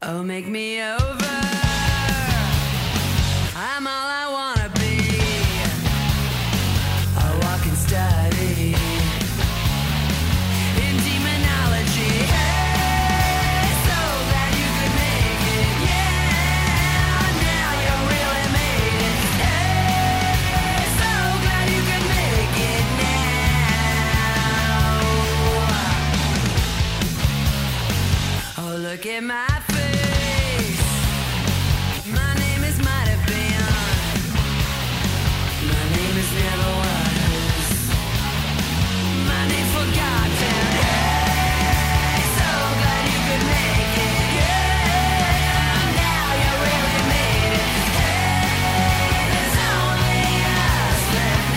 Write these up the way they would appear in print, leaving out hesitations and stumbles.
Oh, make me over. I'm all I wanna be. A walking study in demonology. Hey, so glad you could make it. Yeah, now you really made it. Hey, so glad you could make it now. Oh, look at my face. My name is might have been. My name is never was. My name's forgotten. Hey, so glad you could make it. Yeah, now you really made it. Hey, there's only us left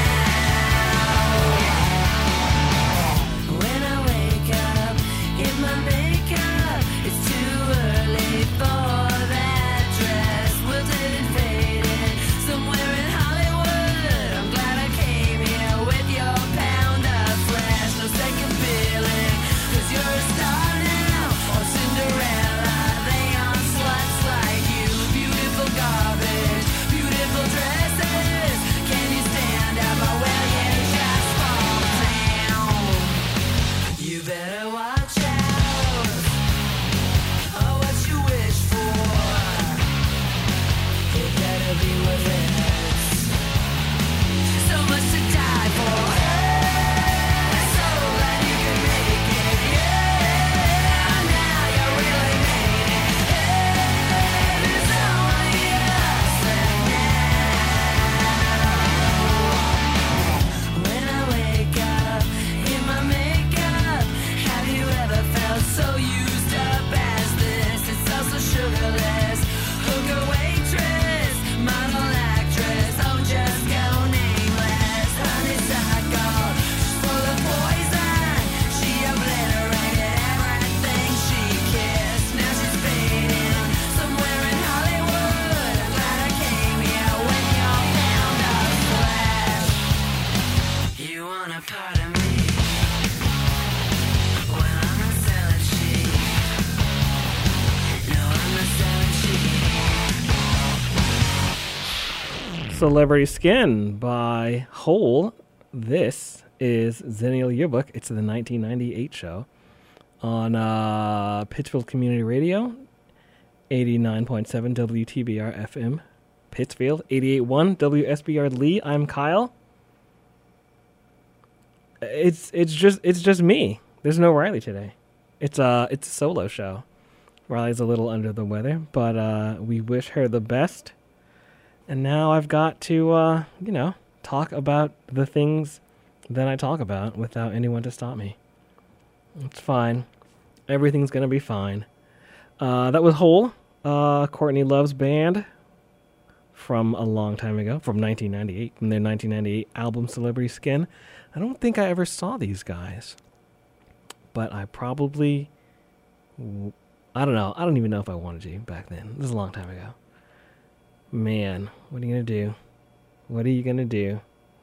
now. When I wake up in my makeup, it's too early for that dress. Wilted and faded, somewhere in Hollywood. I'm glad I came here with your pound of flesh. No second feeling, 'cause you're a star now. Or Cinderella, they are sluts like you. Beautiful garbage, beautiful dresses. Can you stand up or will you just fall down? You better watch out. Oh, what you wish for, it better be worth it. So much to die for. Hey, so glad you could make it. Yeah, now you really made it. Hey, there's only us left now. When I wake up in my makeup, have you ever felt so used up as this? It's also sugarless. Hooker, waitress, model, actress, oh, just go nameless. Honeysuckle, she's full of poison. She obliterated everything she kissed. Now she's fading somewhere in Hollywood. I'm glad I came here with your pound of flesh. You want a part of me? Well, I'm not selling cheap. No, I'm not selling cheap. Celebrity Skin by Hole. This is Zennial Yearbook. It's the 1998 show on Pittsfield Community Radio, 89.7 WTBR FM, Pittsfield, 88.1 WSBR Lee. I'm Kyle. It's just me. There's no Riley today. It's a solo show. Riley's a little under the weather, but we wish her the best. And now I've got to, talk about the things that I talk about without anyone to stop me. It's fine. Everything's going to be fine. That was Hole, Courtney Love's band from a long time ago, from 1998, from their 1998 album Celebrity Skin. I don't think I ever saw these guys, but I probably, I don't know. I don't even know if I wanted to back then. This is a long time ago. Man, what are you going to do? What are you going to do?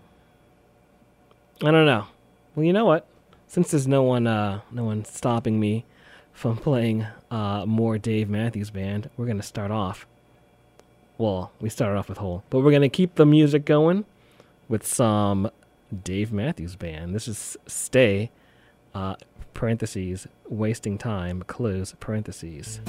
I don't know. Well, you know what? Since there's no one stopping me from playing more Dave Matthews Band, we're going to start off. Well, we started off with Hole, but we're going to keep the music going with some Dave Matthews Band. This is Stay, parentheses, wasting time, close parentheses.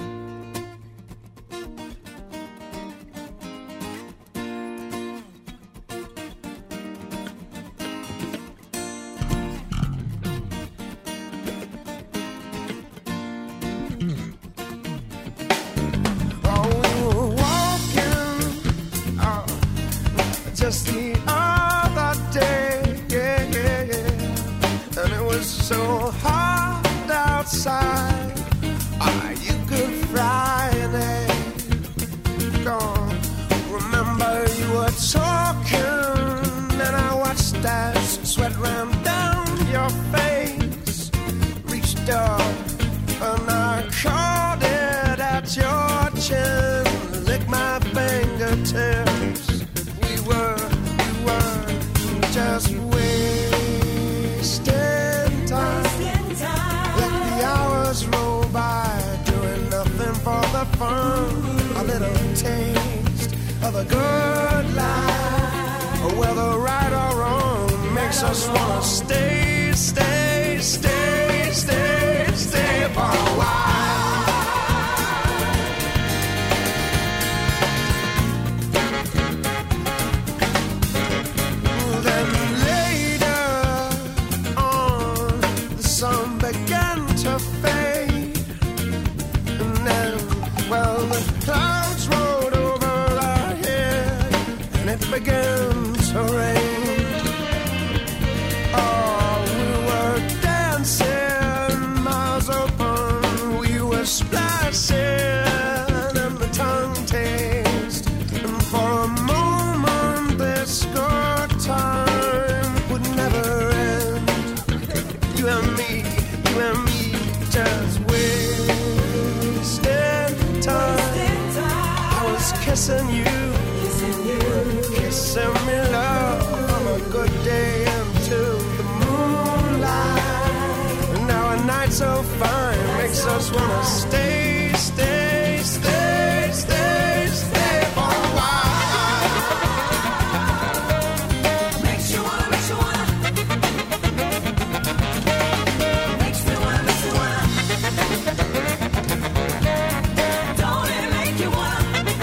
Just the other day, and it was so hot outside. You could fry an egg. Gone. Remember you were talking, and I watched as sweat ran down your face. Reached up, and I caught it at your chin. Licked my fingertips. We were just wasting time. Let the hours roll by, doing nothing for the a good life, whether right or wrong, makes us wanna stay, stay, stay, stay, stay for a while. Then later on, the sun began to fade, and then, well, the clouds rolled over our head, and it began to rain. Oh, we were dancing, mouths open, we were splashing in the tongue taste, and for a moment this good time would never end. You and me, just wasting time. I was kissing you, kissing me, love, from a good day into the moonlight. And now a night so fine makes us wanna stay, stay, stay, stay, stay for a while. Makes you wanna, makes you wanna. Makes me wanna, makes me wanna. Don't it make you wanna?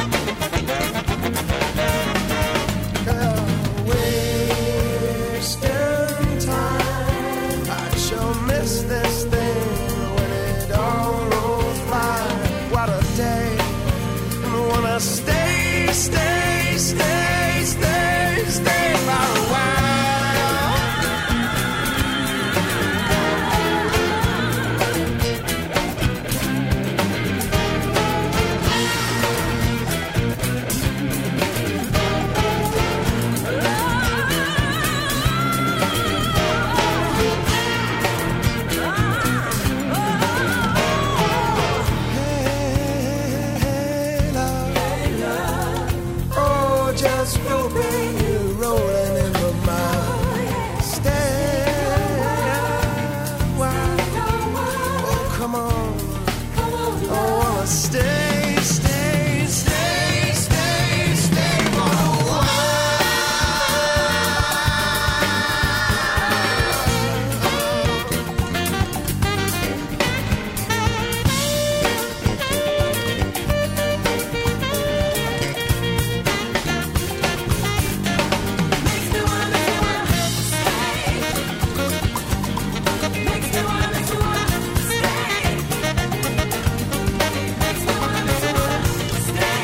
Wasting time. I sure miss this thing when it all rolls by. What a day. And wanna stay, stay, stay, stay, stay for a while. Hey, love. Oh, just hoping you're rolling into my stay a while. Oh, come on. I wanna stay, stay, stay, stay, stay for a while. Makes me wanna, makes me wanna stay. Makes me wanna, makes me wanna stay. Makes me wanna, makes me wanna stay.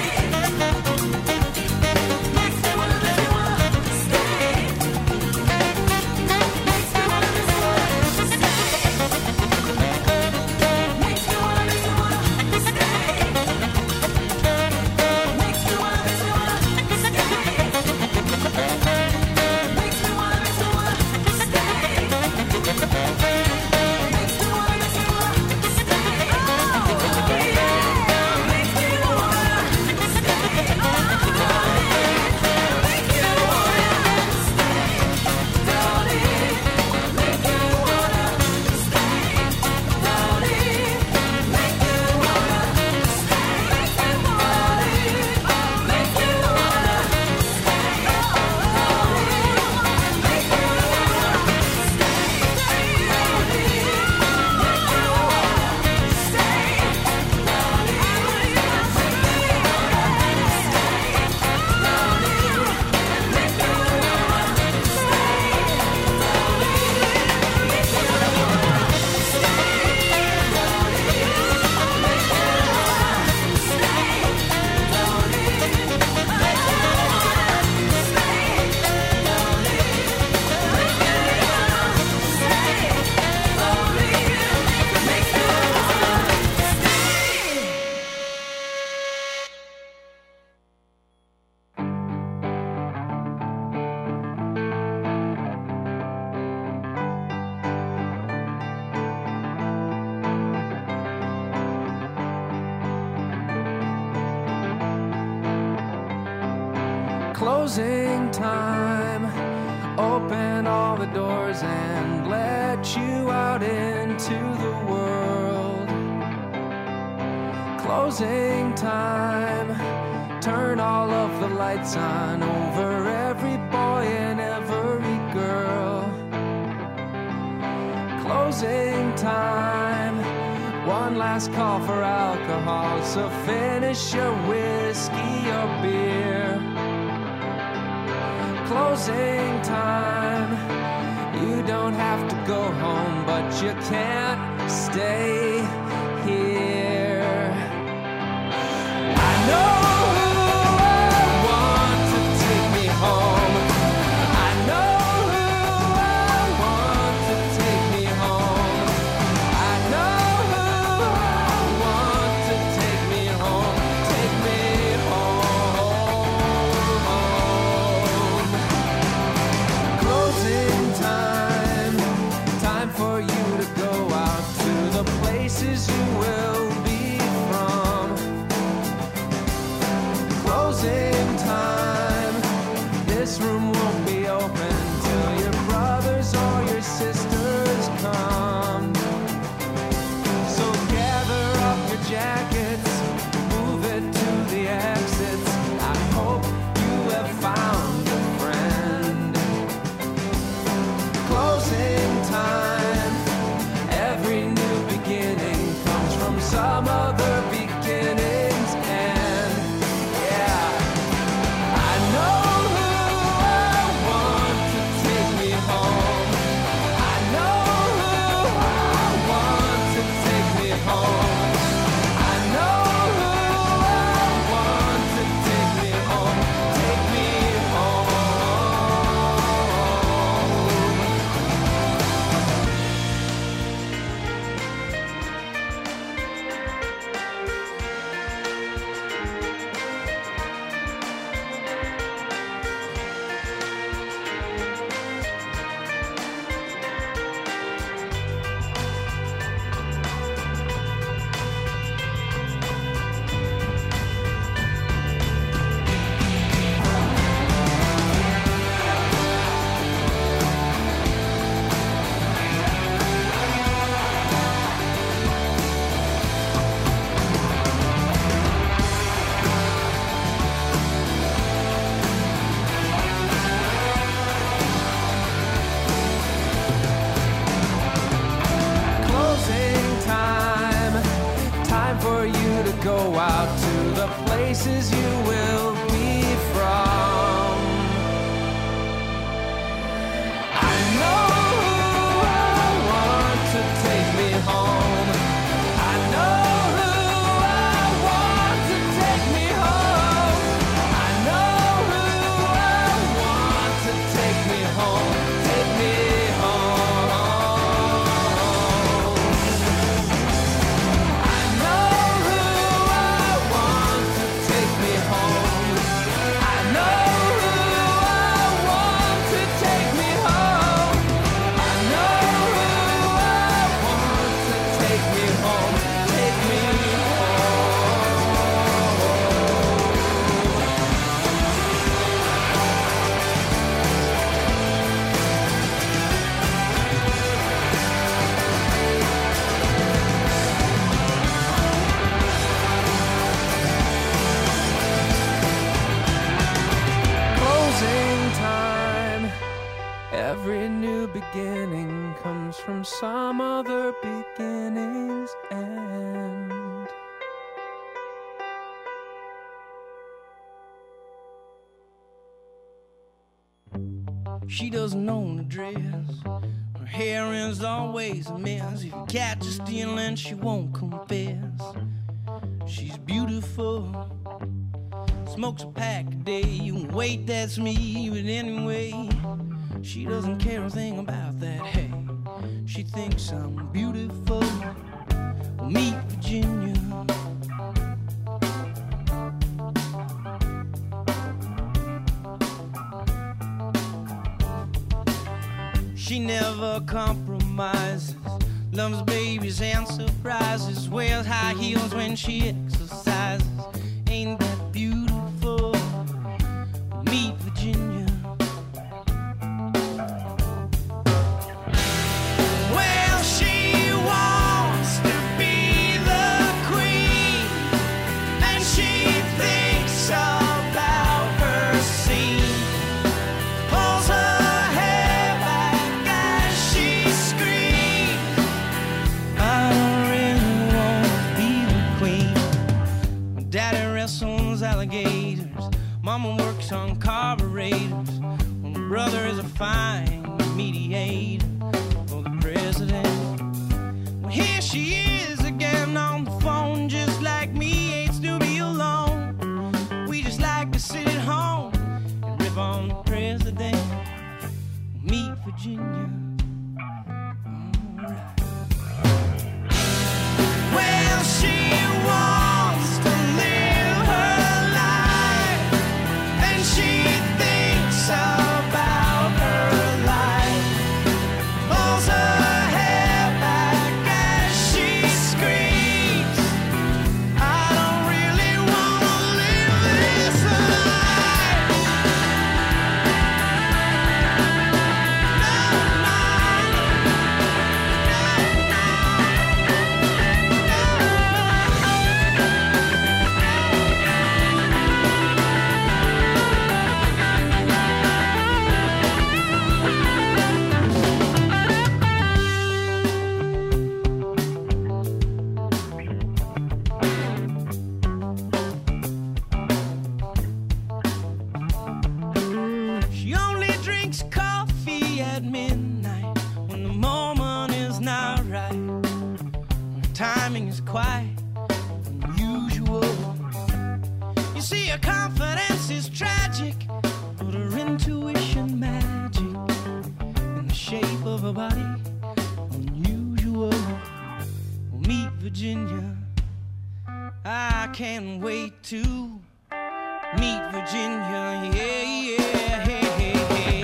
Makes me wanna, makes me wanna stay. Makes me wanna, makes me wanna stay. Makes me wanna, makes me wanna stay. Makes me wanna, makes me wanna stay. Makes me wanna, makes me wanna stay. Makes me wanna, makes me wanna stay. Oh, yeah. Makes me wanna stay. Oh, yeah. Make you wanna stay. Don't it? Make you wanna stay. Don't it? Make you wanna stay. Make you wanna. Make you wanna stay. Oh, make you Closing time. Open all the doors and let you out into the world. Closing time. Turn all of the lights on over every boy and every girl. Closing time. One last call for alcohol, so finish your whiskey or beer. Closing time. You don't have to go home, but you can't stay here. I know who I want to take me home. I know who I want to take me home. I know who I want to take me home. Take me home. Closing time. Time for you to go out to the places you will be from. Closing time. This room won't be open till your brothers or your sisters come. So gather up your jackets, move it to the exits. I hope you have found a friend. Closing time. Every new beginning comes from some other beginning's end. Yeah. I know who I want to take me home. I know who I want to take me home. I know who I want to take me home. Take me home. Closing time. Time for you to go out to the places you will be from. I know who I want to take me home. I know who I want to take me home. I know who I want to take me home. Take me home. I know who I want to take me home. I know who I want to take me home. I know who I want to take me home. Take me home. Closing time. Every new beginning comes from some other beginning's end. She doesn't own a dress. Her hair is always a mess. If you catch her stealing, she won't confess. She's beautiful. Smokes a pack a day. You can wait, that's me. But anyway, she doesn't care a thing about that. Hey, she thinks I'm beautiful. Well, meet Virginia. She never compromises, loves babies and surprises, wears high heels when she exercises. Ain't that beautiful? Meet Virginia. Well, she wants to be the queen, and she thinks of Mama works on carburetors. Well, my brother is a fine mediator for the president. Well, here she is again on the phone, just like me, hates to be alone. We just like to sit at home and rip on the president. Meet Virginia. Alright. Well, she wants to live her life, and she thinks about her life. Pulls her hair back as she screams, I don't really wanna live this life. She only drinks coffee at midnight when the moment is not right. Timing is quite unusual. You see, her confidence is tragic, but her intuition magic, in the shape of her body unusual. We'll meet Virginia. I can't wait to meet Virginia, yeah, yeah, hey, hey, hey.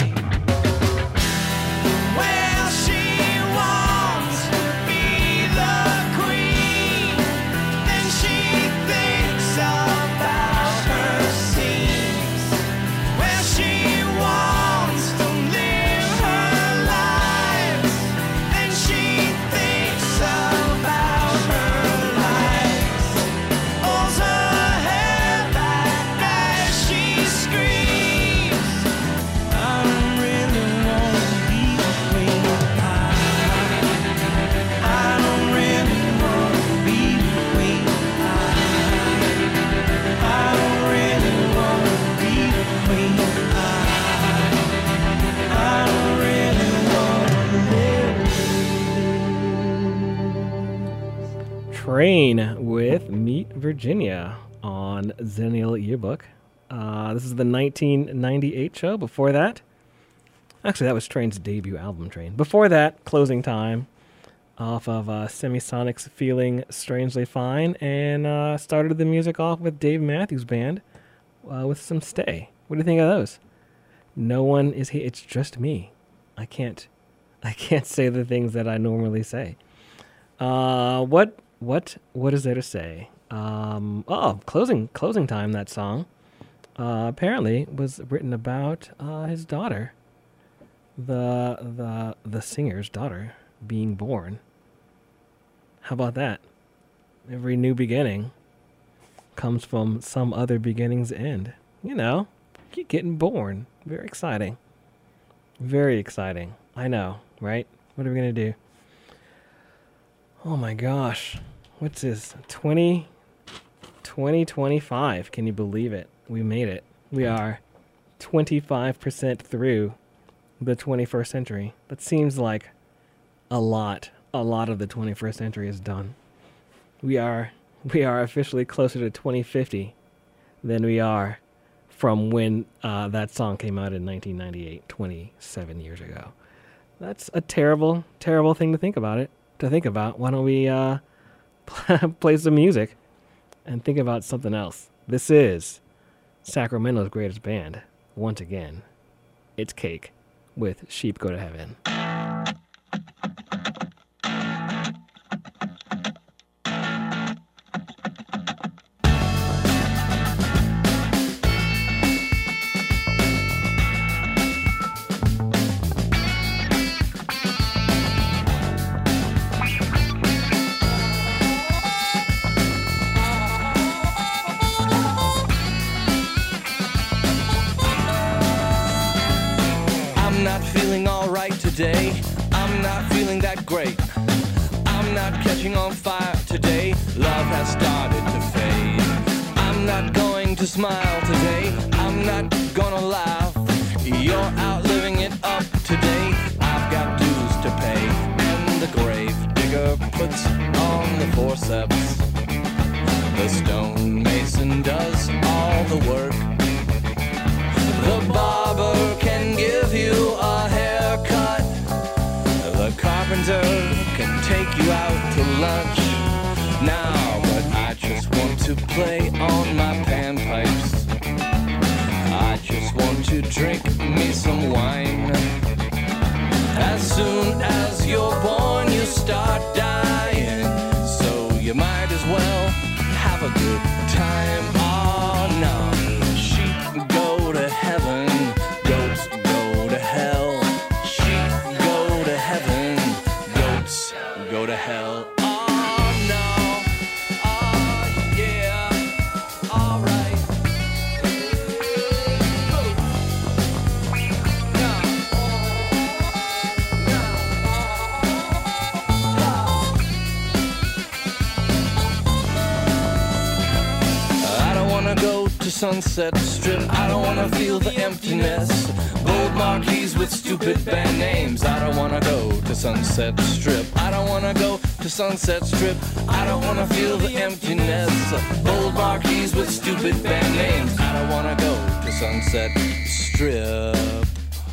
Well, she wants to be the queen, then she thinks about her scenes. Well, she wants to live her life, then she thinks about her life. Pulls her hair back as she screams, I don't really wanna be the queen. I don't really wanna be the queen. I don't really wanna be the queen. I don't really wanna live. Train with Meet Virginia on Zennial Yearbook. This is the 1998 show. Before that, actually, that was Train's debut album, Train. Before that, Closing Time off of Semisonic's Feeling Strangely Fine, and started the music off with Dave Matthews Band with some Stay. What do you think of those? No one is here. It's just me. I can't say the things that I normally say. What is there to say? Closing Time, that song, apparently was written about his daughter, the singer's daughter, being born. How about that? Every new beginning comes from some other beginning's end. You know, keep getting born. Very exciting. Very exciting. I know, right? What are we going to do? Oh my gosh. What's this? 2025. Can you believe it? We made it. We are 25% through the 21st century. That seems like a lot of the 21st century is done. We are officially closer to 2050 than we are from when that song came out in 1998, 27 years ago. That's a terrible, terrible thing to think about. Why don't we play some music and think about something else? This is Sacramento's greatest band. Once again, it's Cake with Sheep Go to Heaven. Today, I'm not feeling that great. I'm not catching on fire today. Love has started to fade. I'm not going to smile today. I'm I'm not gonna laugh. You're out living it up today. I've got dues to pay, and the grave digger puts on the forceps. The stonemason does all the work. The barber can give you a haircut. The carpenter can take you out to lunch. Now, but I just want to play on my panpipes. I just want to drink me some wine. As soon as you're born, you start dying. So you might as well have a good time. Oh no, sheep go to heaven, goats go to hell. Sheep go to heaven, goats go to hell. Oh no, oh yeah, alright. I don't wanna go to Sunset Strip. I don't wanna feel the emptiness. Bold marquees with stupid band names. I don't wanna go to Sunset Strip. I don't wanna go to Sunset Strip. I don't wanna feel the emptiness. Bold marquees with stupid band names. I don't wanna go to Sunset Strip.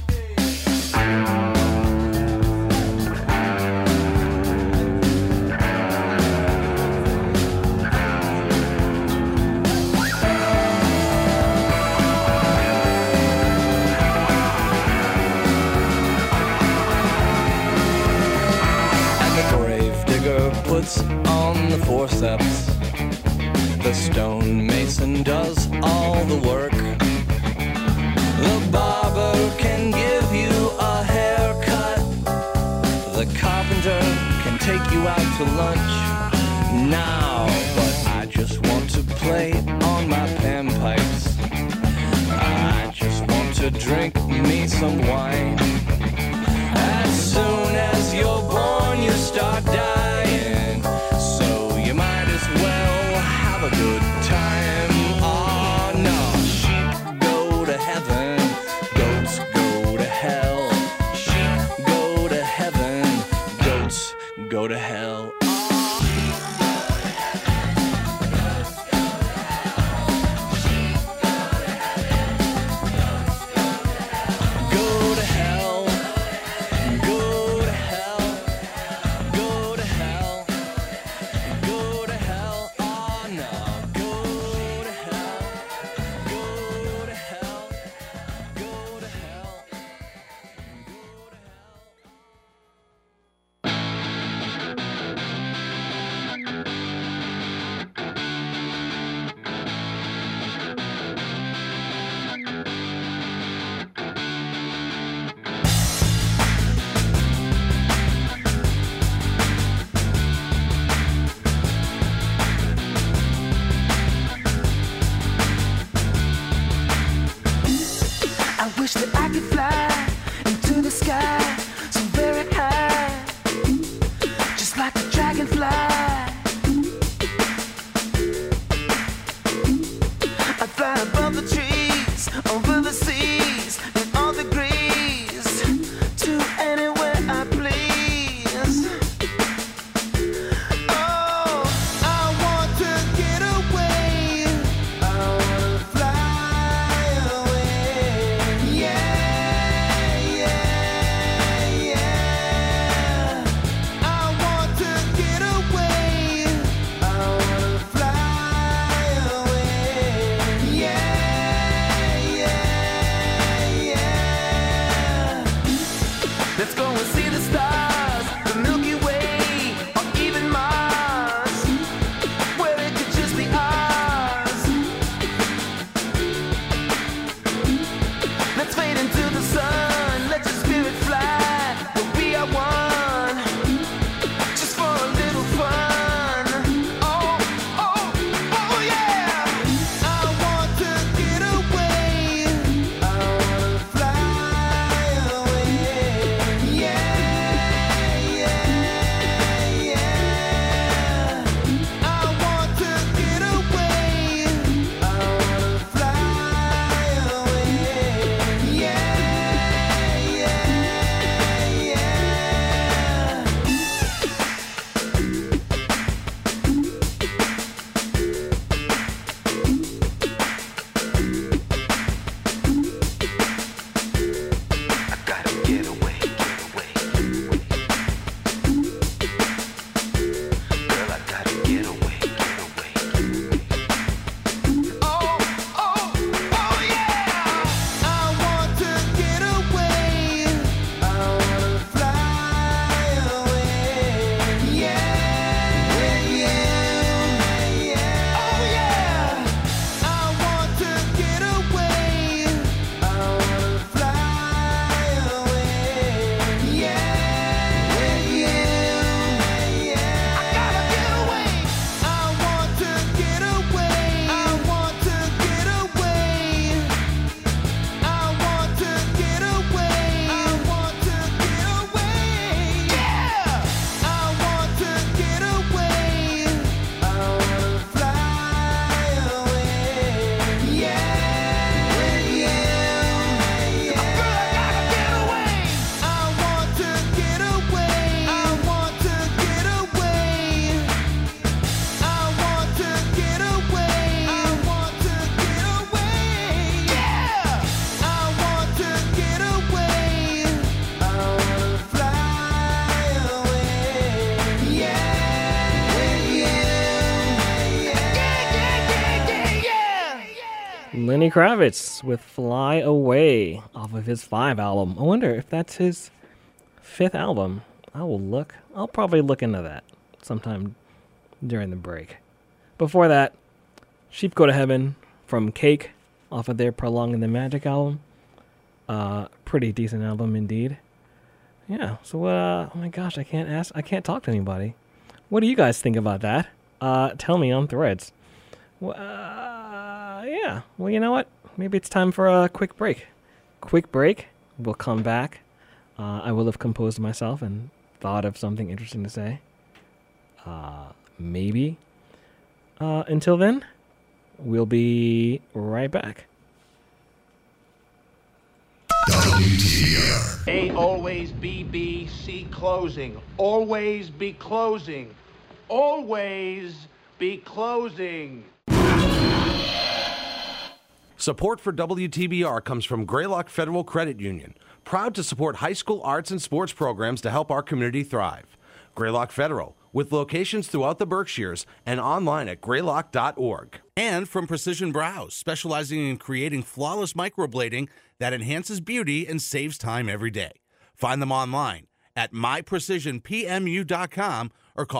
Puts on the forceps. The stonemason does all the work. The barber can give you a haircut. The carpenter can take you out to lunch. Now, but I just want to play on my panpipes. I just want to drink me some wine. As soon as you're born, you start dying. So you might as well have a good time. Oh no, sheep go to heaven, goats go to hell. Sheep go to heaven, goats go to hell. Go to hell. Lenny Kravitz with Fly Away off of his 5 album. I wonder if that's his 5th album. I'll probably look into that sometime during the break. Before that, Sheep Go to Heaven from Cake off of their Prolonging the Magic album. Pretty decent album indeed. Yeah, so oh my gosh, I can't talk to anybody. What do you guys think about that? Tell me on Threads. Yeah, well, you know what? Maybe it's time for a quick break. We'll come back. I will have composed myself and thought of something interesting to say. Maybe. Until then, we'll be right back. A always be B, C closing. Always be closing. Always be closing. Support for WTBR comes from Greylock Federal Credit Union, proud to support high school arts and sports programs to help our community thrive. Greylock Federal, with locations throughout the Berkshires and online at greylock.org. And from Precision Brows, specializing in creating flawless microblading that enhances beauty and saves time every day. Find them online at myprecisionpmu.com or call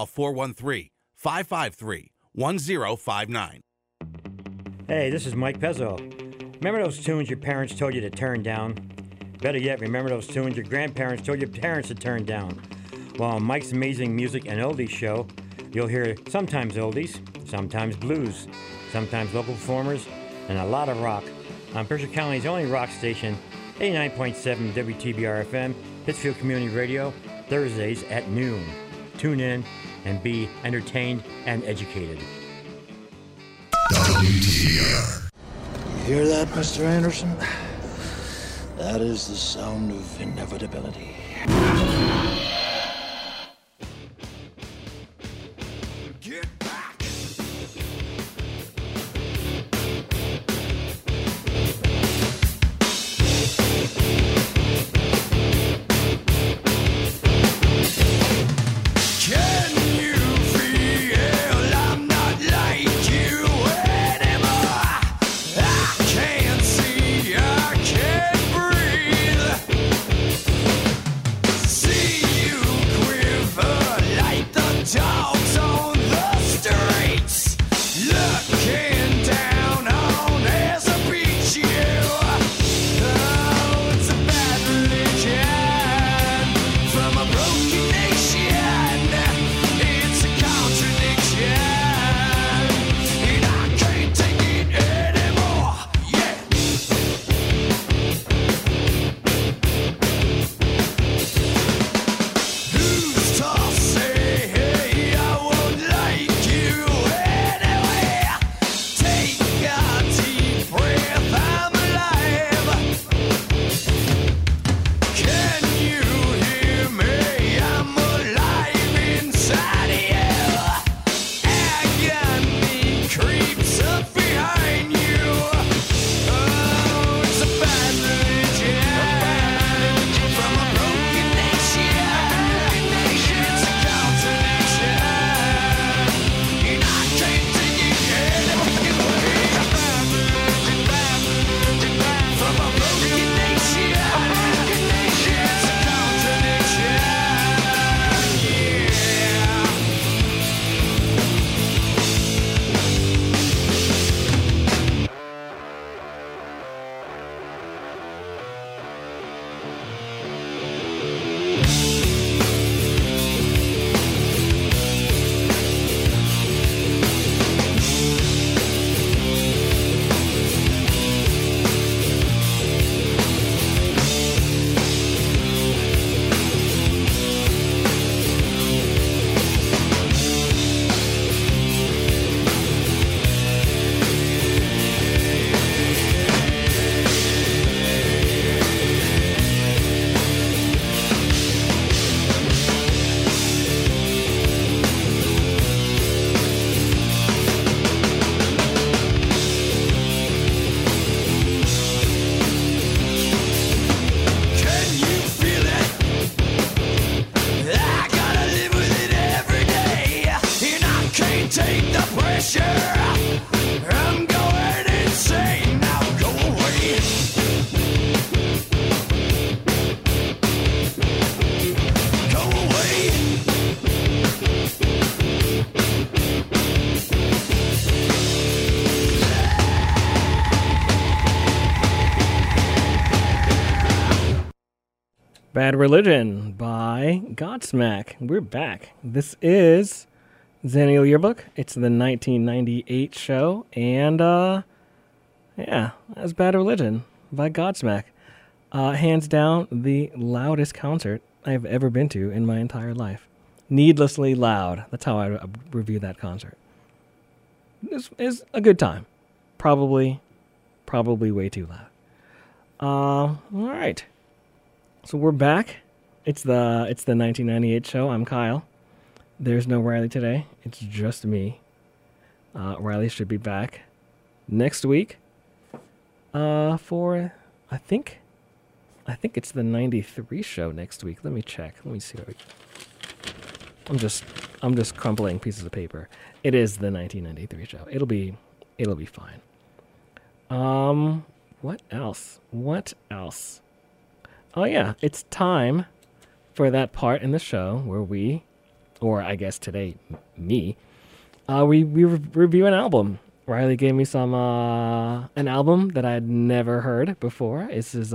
413-553-1059. Hey, this is Mike Pezzo. Remember those tunes your parents told you to turn down? Better yet, remember those tunes your grandparents told your parents to turn down? Well, on Mike's Amazing Music and Oldies show, you'll hear sometimes oldies, sometimes blues, sometimes local performers, and a lot of rock on Berkshire County's only rock station, 89.7 WTBR FM, Pittsfield Community Radio, Thursdays at noon. Tune in and be entertained and educated. WTBR. You hear that, Mr. Anderson? That is the sound of inevitability. Get back! Can you feel I'm not like you anymore? I can't see, I can't breathe. See you quiver like the dogs on the streets, looking down on as I beat you. Oh, it's a bad religion from a broken nation. It's a contradiction, and I can't take it anymore. Yeah. Who's to say, hey, I won't like you anyway? Take a deep breath, I'm alive. Can you hear me? I'm alive inside you. Agony creeps up behind you. Oh, it's a bad religion from a broken nation. It's a contradiction, and I can't take it anymore. From a broken nation. It's a contradiction, yeah. Can you feel it? I gotta live with it every day, and I can't take the pressure. I'm going insane now. Bad Religion by Godsmack. We're back. This is Zennial Yearbook. It's the 1998 show, and yeah, that's Bad Religion by Godsmack. Hands down, the loudest concert I've ever been to in my entire life. Needlessly loud. That's how I review that concert. This is a good time. Probably way too loud. All right. So we're back. It's the 1998 show. I'm Kyle. There's no Riley today. It's just me. Riley should be back next week. For I think it's the 93 show next week. Let me check. Let me see what I'm just crumpling pieces of paper. It is the 1993 show. It'll be fine. What else? Oh yeah, it's time for that part in the show where we, or I guess today, me, we review an album. Riley gave me some an album that I had never heard before. This is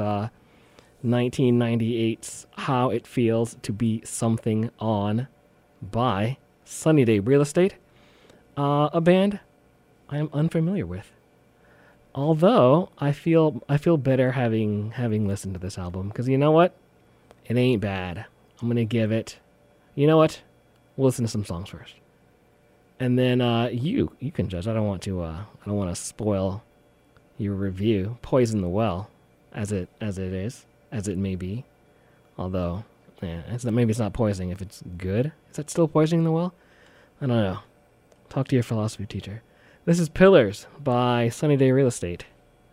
1998's How It Feels to Be Something On by Sunny Day Real Estate, a band I am unfamiliar with. Although I feel better having listened to this album, because you know what? It ain't bad. I'm gonna give it. You know what? We'll listen to some songs first, and then you can judge. I don't want to spoil your review, poison the well, as it may be. Although, yeah, maybe it's not poisoning if it's good. Is that still poisoning the well? I don't know. Talk to your philosophy teacher. This is Pillars by Sunny Day Real Estate.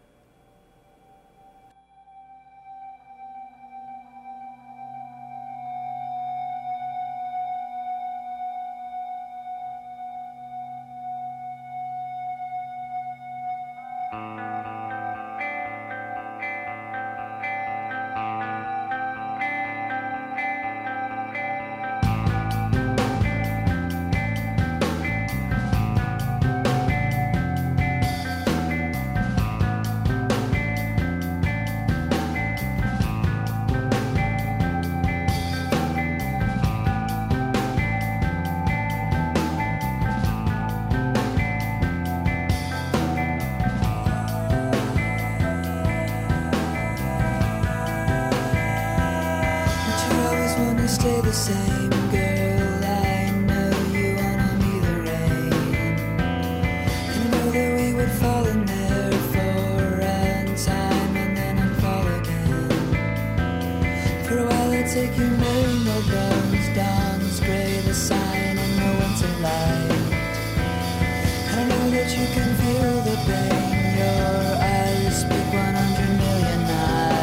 Stay the same, girl. I know you wanna be the rain, and I know that we would fall in there for a time and then unfall again. For a while I'd take you merry-go-rounds, dawn's gray, the sign, and no winter light. And I know that you can feel the pain. Your eyes speak 100 million nights.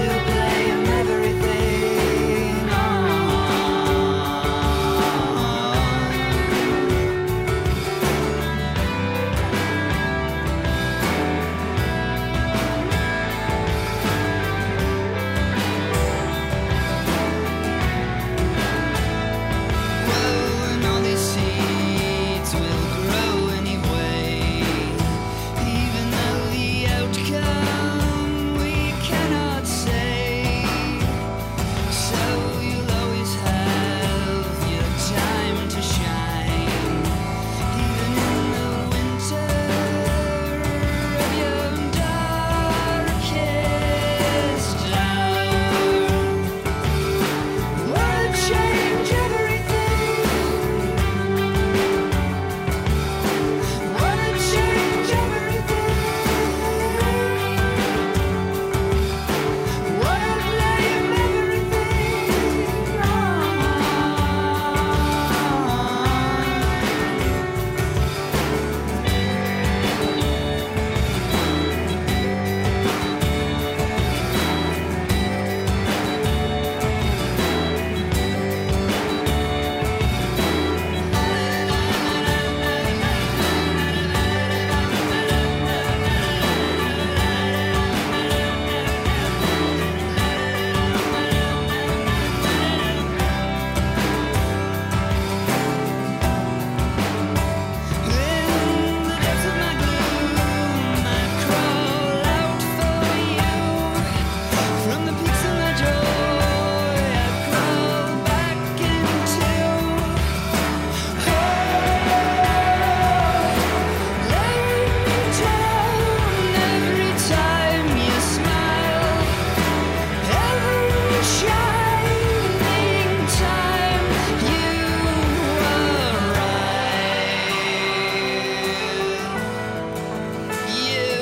blame everything on. Well, and all these seeds will grow anyway, even though the outcome we cannot say. So you'll always have your time to shine, even in the winter of your darkest hour. Wanna change everything. Wanna change everything. Wanna blame everything on. In the depths of my gloom, I crawl out for you. From the peaks of my joy, I crawl back into. Laying me down every time you smile. Every shining time you arrive. You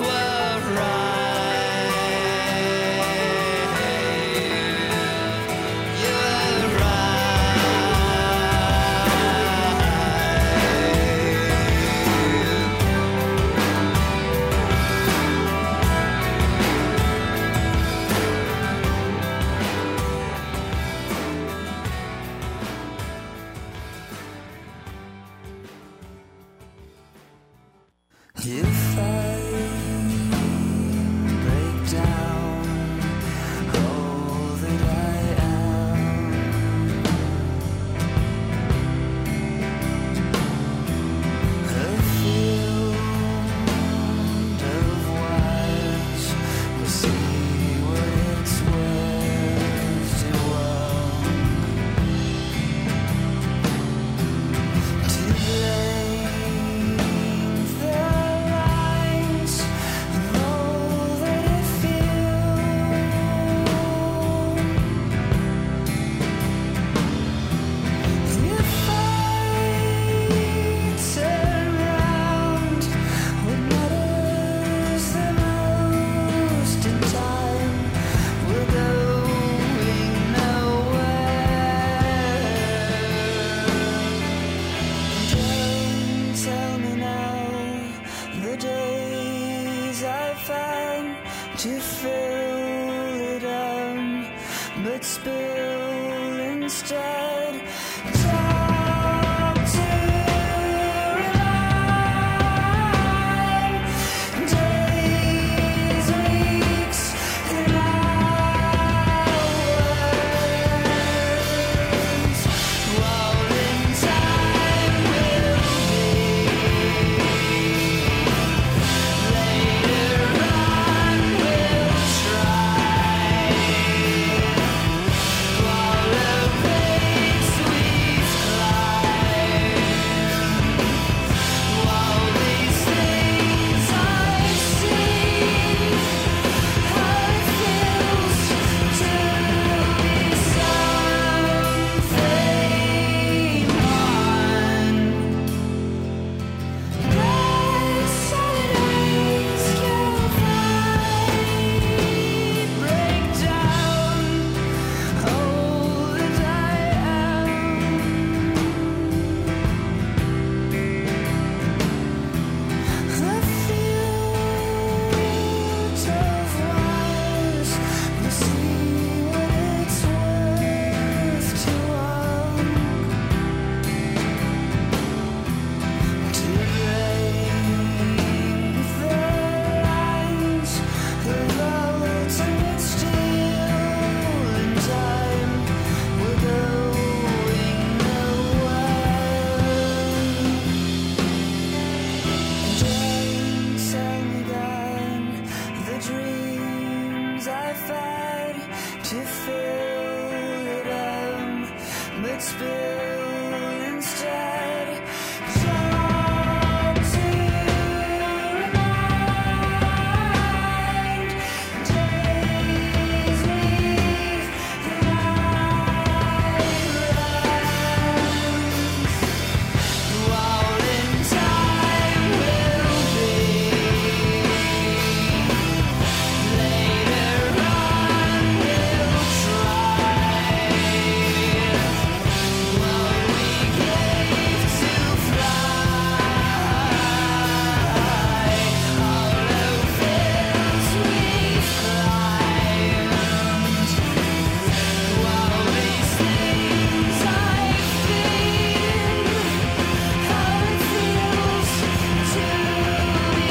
If I break down all that I am, a field of wires will see what it's worth to blame the lines and all that I feel. If I turn round, what matters the most in time, we're going nowhere. Don't tell me now the days I found to fill it up, but spill instead. Talk to remind days, weeks, and hours. While in time will later on we'll try. While the pain Hartsville instead. Song to remind days leave the night runs. All in time will be. Later on we'll try what we gave to fly. All of this we've climbed. While these things I've been, how it feels to be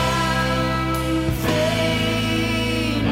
something.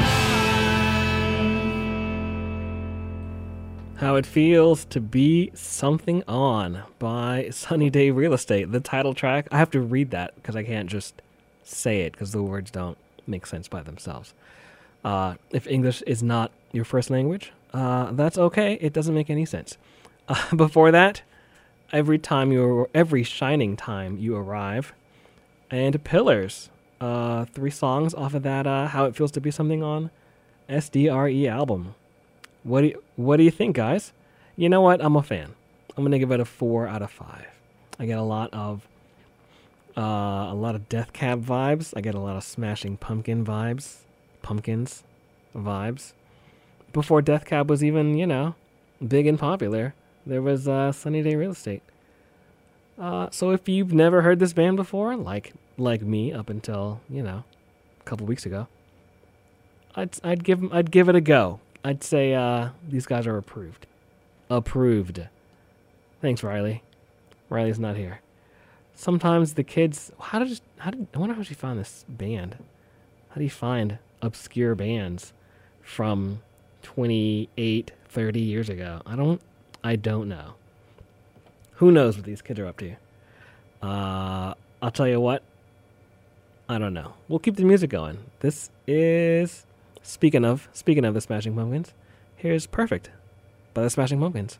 How It Feels to Be Something On by Sunny Day Real Estate. The title track, I have to read that because I can't just say it because the words don't make sense by themselves. If English is not your first language, that's okay. It doesn't make any sense. Before that, every shining time you arrive, and Pillars. 3 songs off of that How It Feels to Be Something On SDRE album. What do you think, guys? You know what? I'm a fan. I'm gonna give it a 4 out of 5. I get a lot of Death Cab vibes. I get a lot of Smashing Pumpkins vibes. Before Death Cab was even, big and popular, there was Sunny Day Real Estate. So if you've never heard this band before, like me up until a couple weeks ago, I'd give it a go. I'd say these guys are approved. Thanks, Riley. Riley's not here. Sometimes the kids. I wonder how she found this band. How do you find obscure bands from 28, 30 years ago? I don't know. Who knows what these kids are up to? I'll tell you what. I don't know. We'll keep the music going. This is speaking of the Smashing Pumpkins. Here's Perfect by the Smashing Pumpkins.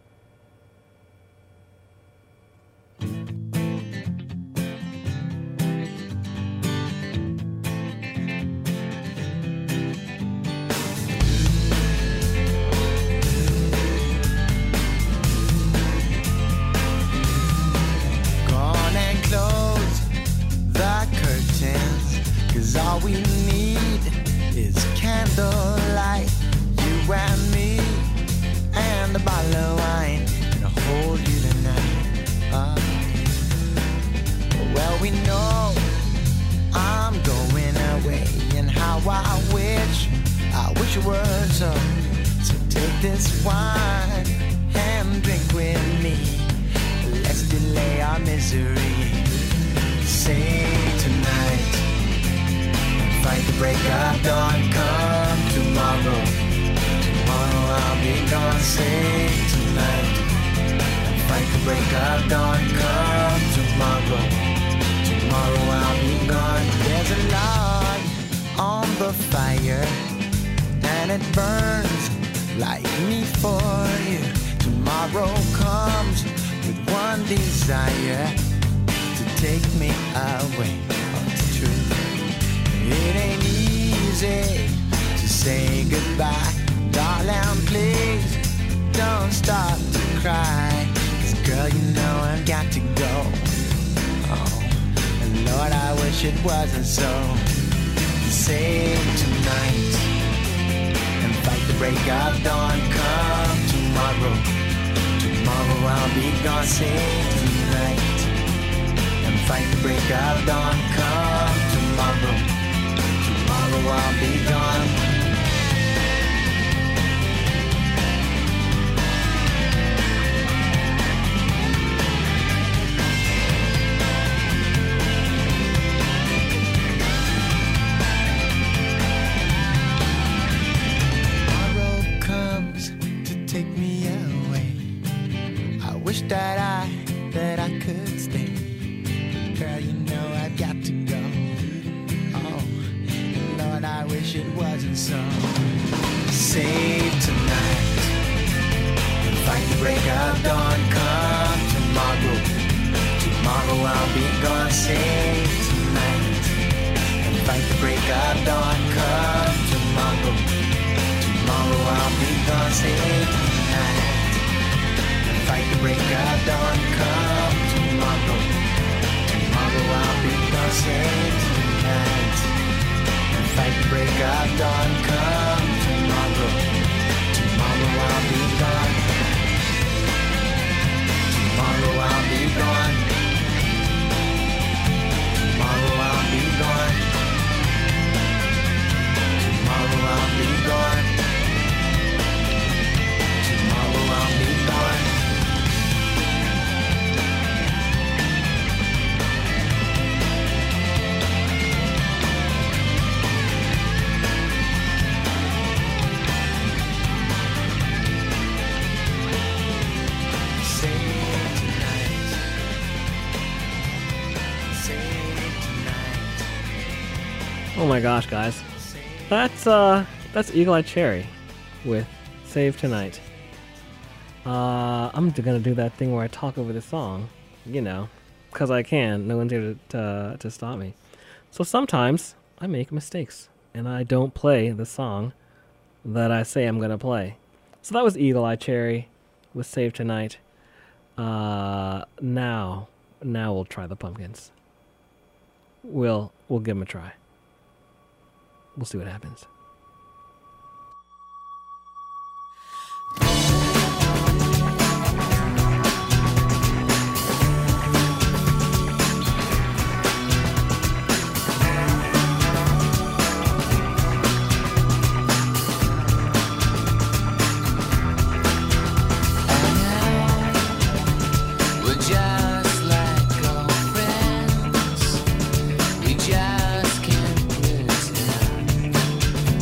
All we need is candlelight, you and me, and a bottle of wine, and I'll hold you tonight. Well, we know I'm going away, and how I wish it were so. So take this wine and drink with me. Let's delay our misery. Say tonight. Fight the break of dawn, come tomorrow. Tomorrow I'll be gone, say tonight. Fight the break of dawn, come tomorrow. Tomorrow I'll be gone. There's a log on the fire, and it burns like me for you. Tomorrow comes with one desire, to take me away. Oh, it's true. It ain't easy to say goodbye. Darling, please don't stop to cry. 'Cause girl, you know I've got to go. Oh, and Lord, I wish it wasn't so. Save tonight and fight the break of dawn. Come tomorrow. Tomorrow I'll be gone. Save tonight and fight the break of dawn. Come tomorrow. Tomorrow I'll be gone. Tomorrow comes to take me away. I wish that I could stay. Girl, you know I've got to go. I wish it wasn't so. Save tonight and fight fight the break of dawn. Come tomorrow, tomorrow I'll be gone. Save tonight and fight the break of dawn. Come tomorrow, tomorrow I'll be gone. Save tonight and fight the break of dawn. Come tomorrow, tomorrow I'll be gone. Save tonight and fight the break of dawn. Come tomorrow, tomorrow I'll be gone. Tomorrow I'll be gone. Tomorrow I'll be gone. Tomorrow I'll be gone. Tomorrow I'll be gone. Oh my gosh, guys. That's Eagle Eye Cherry with Save Tonight. I'm gonna do that thing where I talk over the song, you know, because I can. No one's here to stop me. So sometimes I make mistakes and I don't play the song that I say I'm gonna play. So that was Eagle Eye Cherry with Save Tonight. Now we'll try the Pumpkins. We'll give them a try. We'll see what happens. We're just like old friends. We just can't pretend.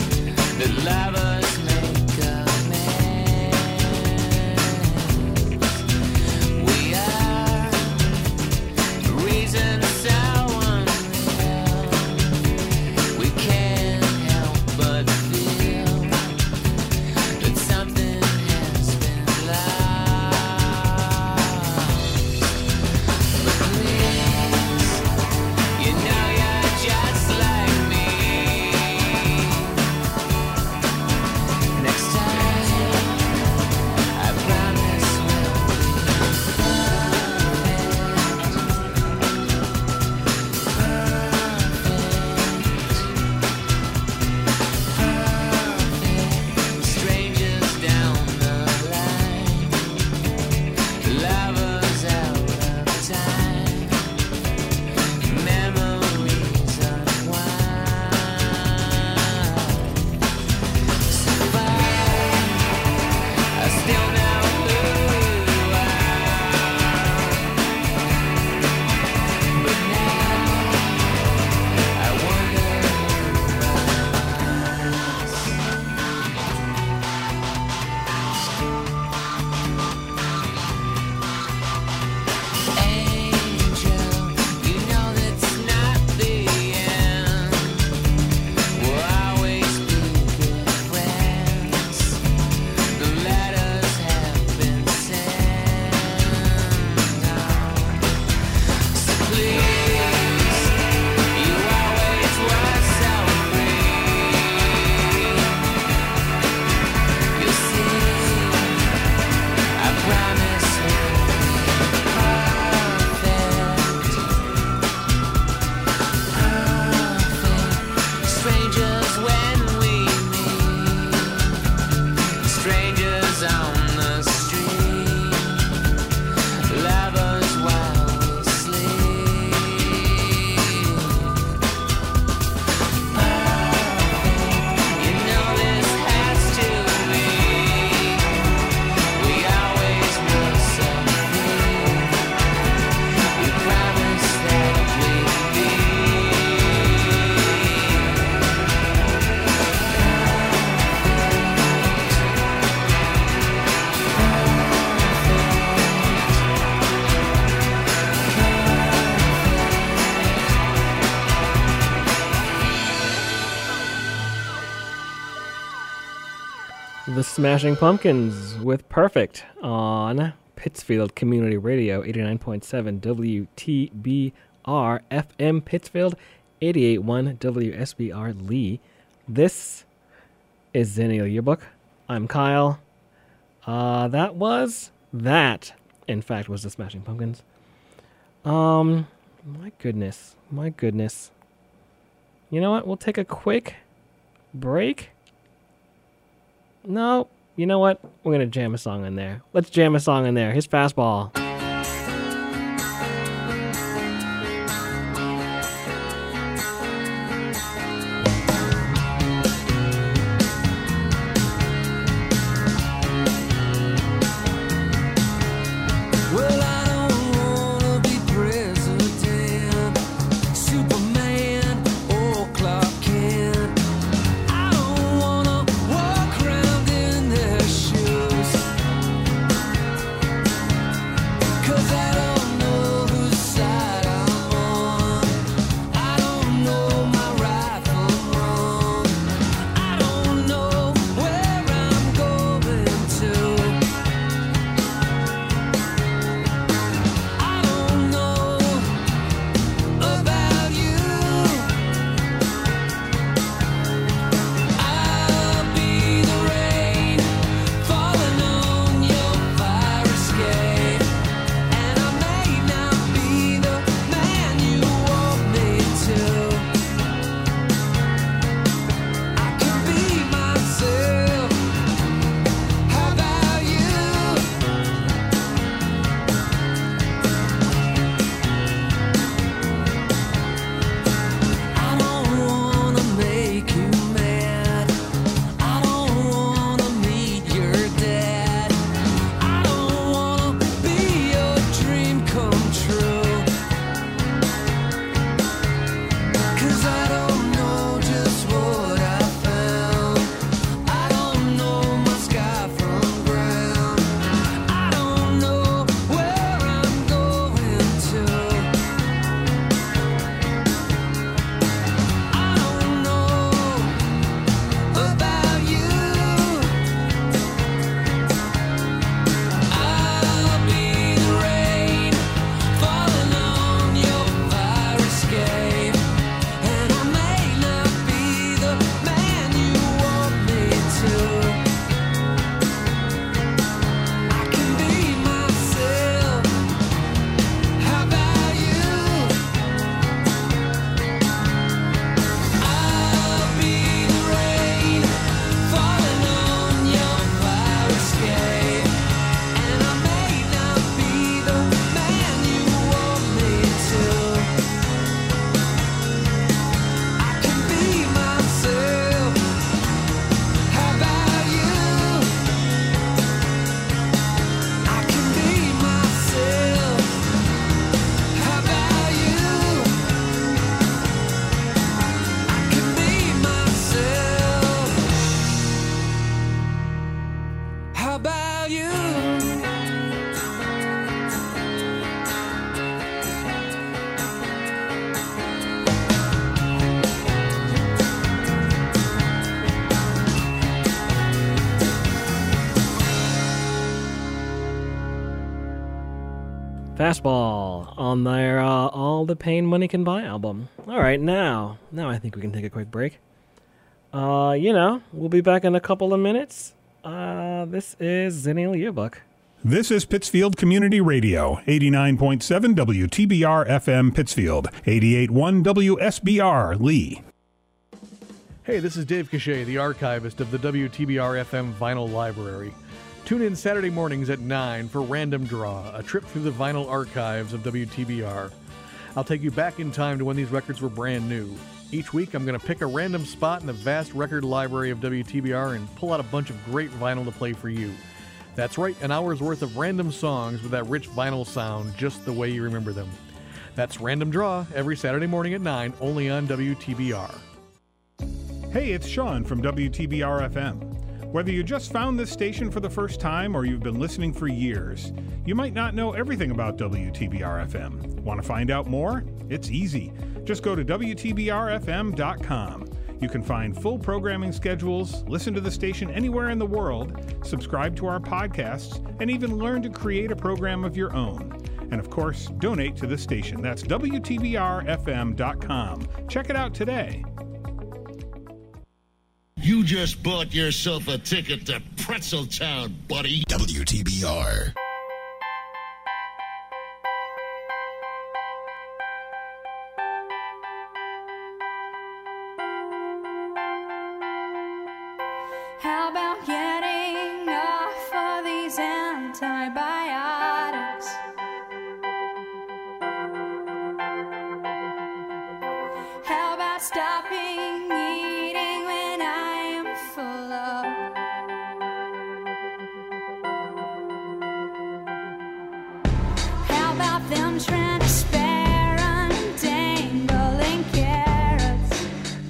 The Smashing Pumpkins with Perfect on Pittsfield Community Radio, 89.7 WTBR FM Pittsfield, 88.1 WSBR Lee. This is Zennial Yearbook. I'm Kyle. That, in fact, was the Smashing Pumpkins. My goodness. You know what? We'll take a quick break. No, you know what? We're going to jam a song in there. Let's jam a song in there. Here's Fastball. Well, I don't wanna be president, Superman, or Clark Kent. I don't wanna walk around in their shoes, 'cause I don't know whose side I'm on. I don't know my right from wrong. I don't know where I'm going to. I don't know about you. I'll be the rain falling on your fire escape, and I may not be the man you want me to. I can be myself. How about you? I don't wanna make you mad. I don't wanna meet your dad. I don't wanna be your dream come true. 'Cause I don't know just what I found. I don't know my sky from ground. I don't know where I'm going to. I don't know about you. I'll be the rain falling on your fire escape, and I may not be the man you want me to. I can be myself. How about you? I'll be the rain falling on your fire escape, and I may not be the man you want me to. I can be myself. How about you? I can be myself. How about you? I can be myself. How about you? Fastball on their All the Pain Money Can Buy album. All right, now I think we can take a quick break. We'll be back in a couple of minutes. This is Zennial Yearbook. This is Pittsfield Community Radio, 89.7 WTBR FM Pittsfield, 88.1 WSBR Lee. Hey, this is Dave Cachet, the archivist of the WTBR FM Vinyl Library. Tune in Saturday mornings at 9 for Random Draw, a trip through the vinyl archives of WTBR. I'll take you back in time to when these records were brand new. Each week, I'm going to pick a random spot in the vast record library of WTBR and pull out a bunch of great vinyl to play for you. That's right, an hour's worth of random songs with that rich vinyl sound just the way you remember them. That's Random Draw every Saturday morning at 9, only on WTBR. Hey, it's Sean from WTBR FM. Whether you just found this station for the first time or you've been listening for years, you might not know everything about WTBR FM. Want to find out more? It's easy. Just go to WTBRFM.com. You can find full programming schedules, listen to the station anywhere in the world, subscribe to our podcasts, and even learn to create a program of your own. And of course, donate to the station. That's WTBRFM.com. Check it out today. You just bought yourself a ticket to Pretzel Town, buddy. WTBR. How about getting off of these antibiotics? How about stopping eating when I am full of? How about them trying to spare untangling carrots?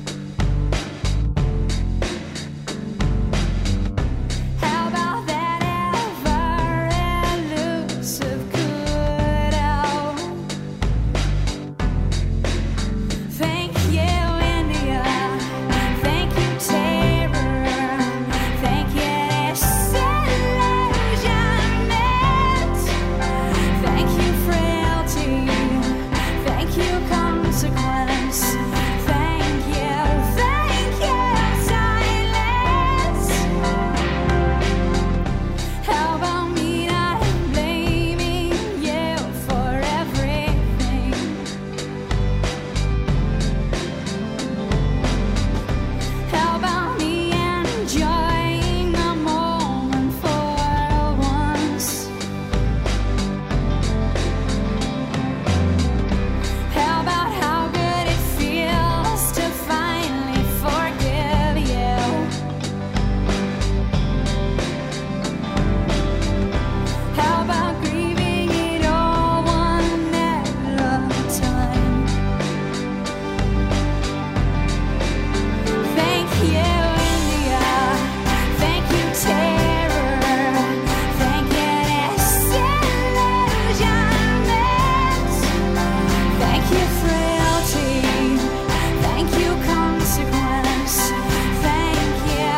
How about that ever-elusive kudo? Thank you, India. Thank you, terror. Thank you, disillusionment. Thank you, frailty. Thank you, consequence. Thank you, silence. How about me not blaming you for everything? How about me enjoying the moment for once? How about how good it feels to finally forgive you? How about grieving it all one at a time? Thank you, India. Thank you, terror. Thank you, disillusionment. Thank you, frailty. Thank you, consequence. Thank you,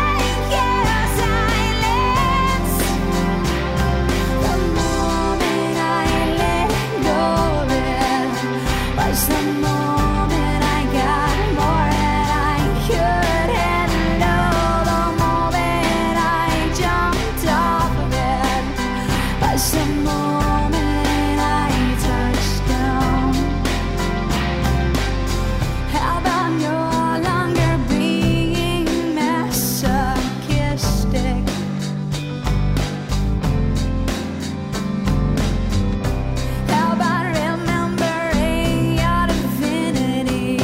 silence. The moment I let go of it was the moment I got more than I could handle. The moment I jumped off of it was the moment I touched down. How about no longer being masochistic? How about remembering your divinity?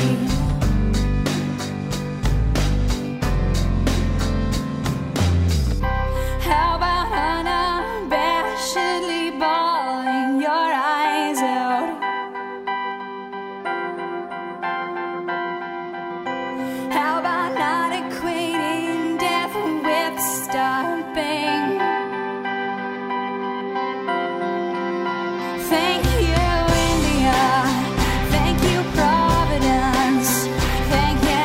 How about unabashedly bawling your eyes out? How about not equating death with stopping? Thank you, India. Thank you, Providence. Thank you,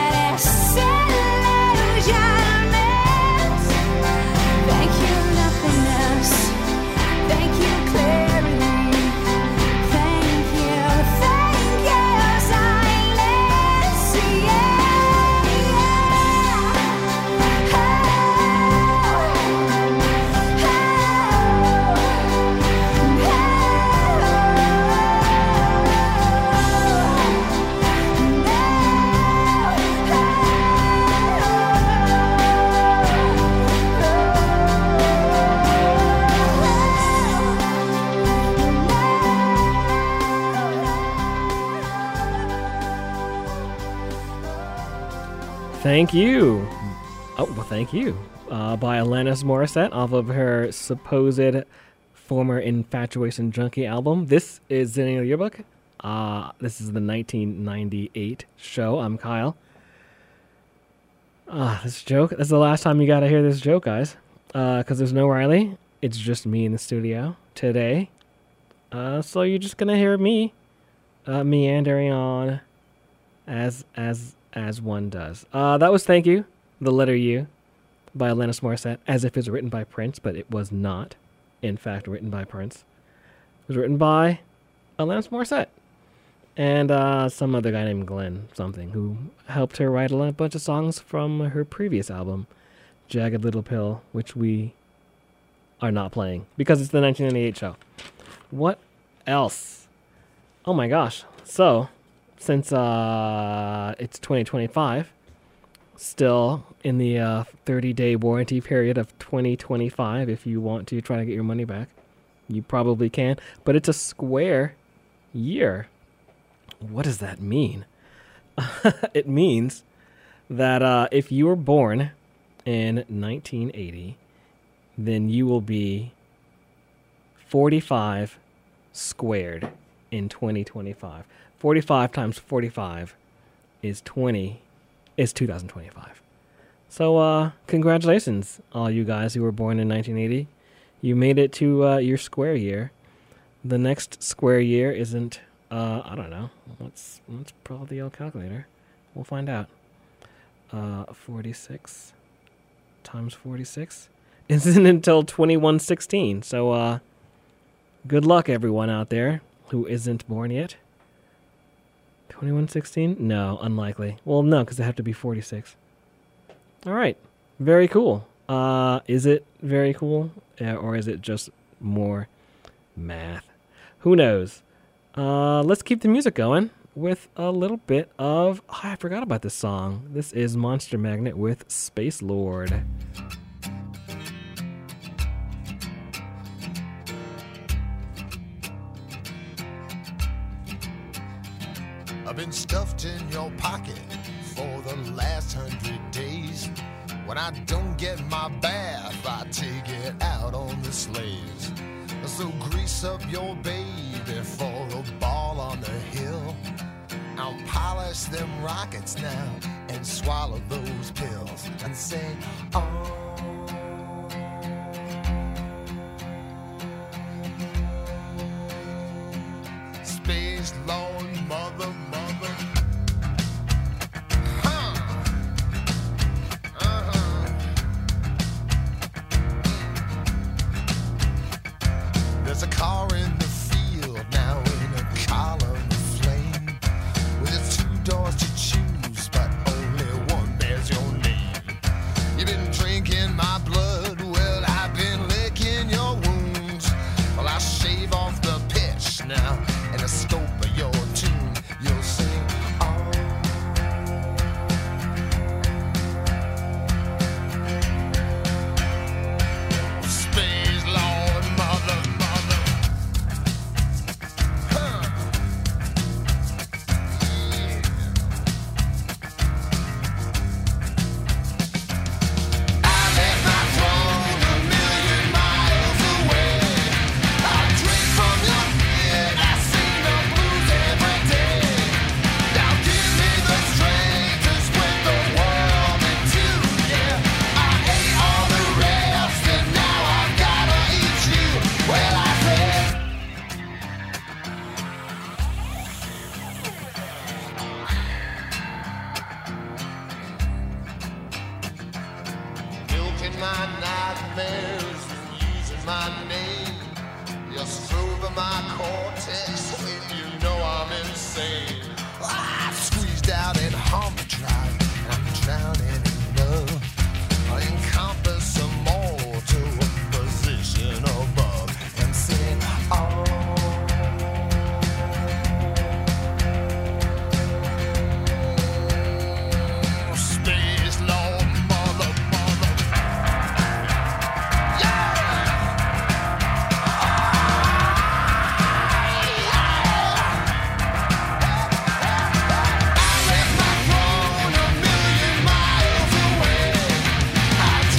disillusionment. Thank you, nothingness. Thank you, clarity. Thank you, silence. Thank you. Oh, well, thank you. By Alanis Morissette off of her supposed former Infatuation Junkie album. This is Zennial Yearbook. This is the 1998 show. I'm Kyle. This joke. This is the last time you got to hear this joke, guys. Because there's no Riley. It's just me in the studio today. So you're just going to hear me meandering on as as one does. That was Thank You, The Letter U, by Alanis Morissette, as if it's written by Prince, but it was not, in fact, written by Prince. It was written by Alanis Morissette and some other guy named Glenn something, who helped her write a bunch of songs from her previous album, Jagged Little Pill, which we are not playing because it's the 1998 show. What else? Oh my gosh. So, since it's 2025, still in the 30-day warranty period of 2025, if you want to try to get your money back, you probably can. But it's a square year. What does that mean? It means that if you were born in 1980, then you will be 45 squared in 2025. 45 times 45 is 2025. So congratulations, all you guys who were born in 1980. You made it to your square year. The next square year isn't, I don't know. Let's pull out the old calculator. We'll find out. 46 times 46 isn't until 2116. So good luck, everyone out there who isn't born yet. 2116? No, unlikely. Well, no, because they have to be 46. All right. Very cool. Is it very cool? Or is it just more math? Who knows? Let's keep the music going with a little bit of... Oh, I forgot about this song. This is Monster Magnet with Space Lord. I've been stuffed in your pocket for the last 100 days. When I don't get my bath, I take it out on the sleighs. So grease up your baby for a ball on the hill. I'll polish them rockets now and swallow those pills and say, oh. Space Lord, mother. There's a car in the field now in a column of flame with its 2 doors to choose, but only one bears your name. You've been drinking my blood, well, I've been licking your wounds. Well, I shave off the pitch now and the scope of your tune. You'll sing, oh. Space Lord, mother. My nightmares, using my name. You're through my cortex when you know I'm insane. I've squeezed out in overdrive, and I'm drowning in love. I encompass a mortal position above and sing, oh. Space Lord, mother. I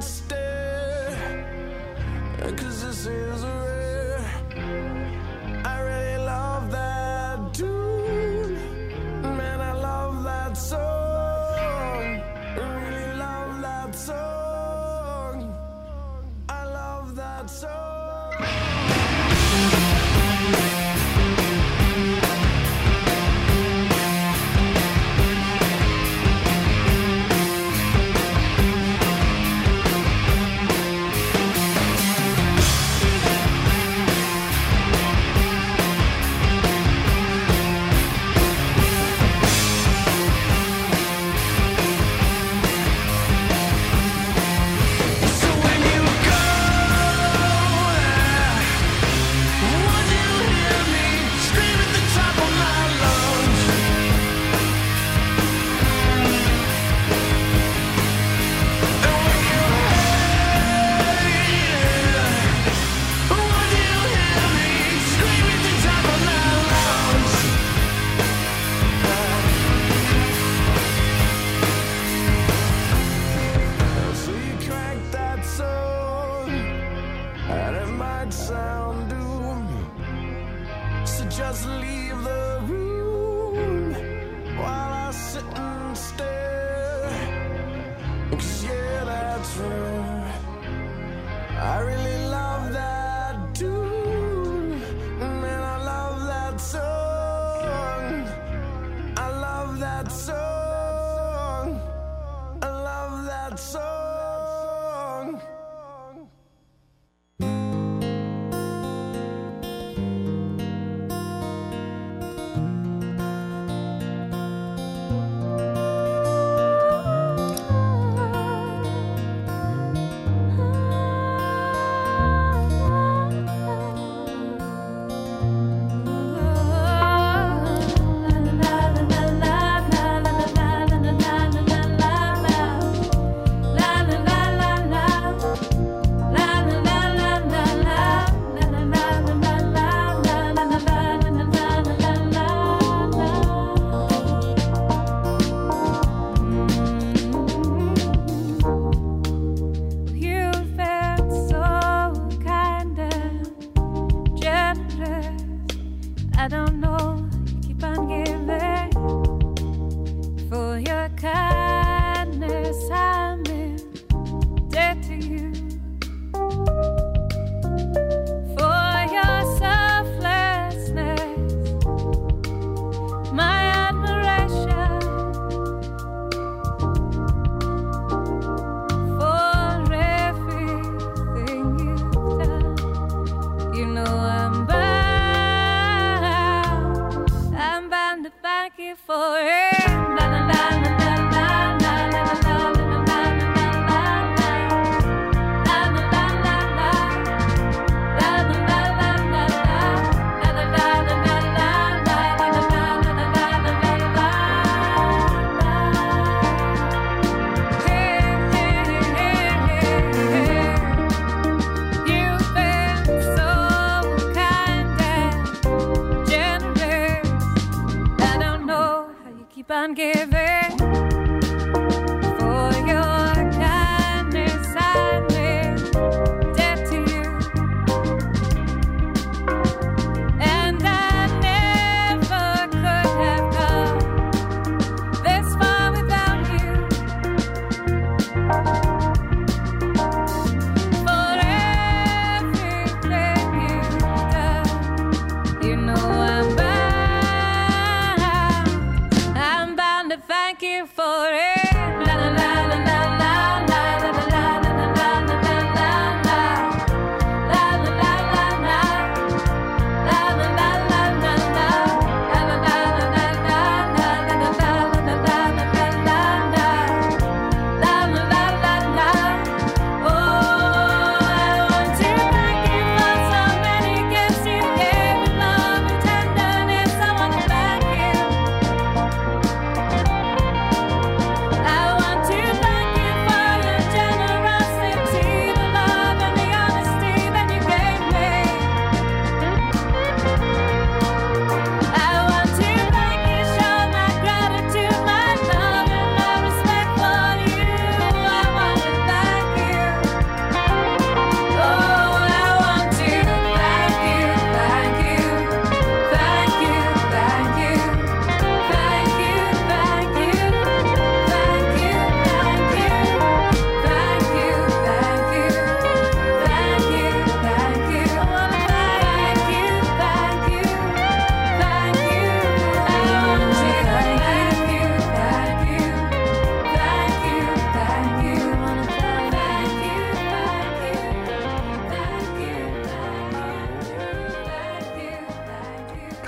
and stare, 'cause this is rare. I really love that tune, man, I love that song. I really love that song. I love that song.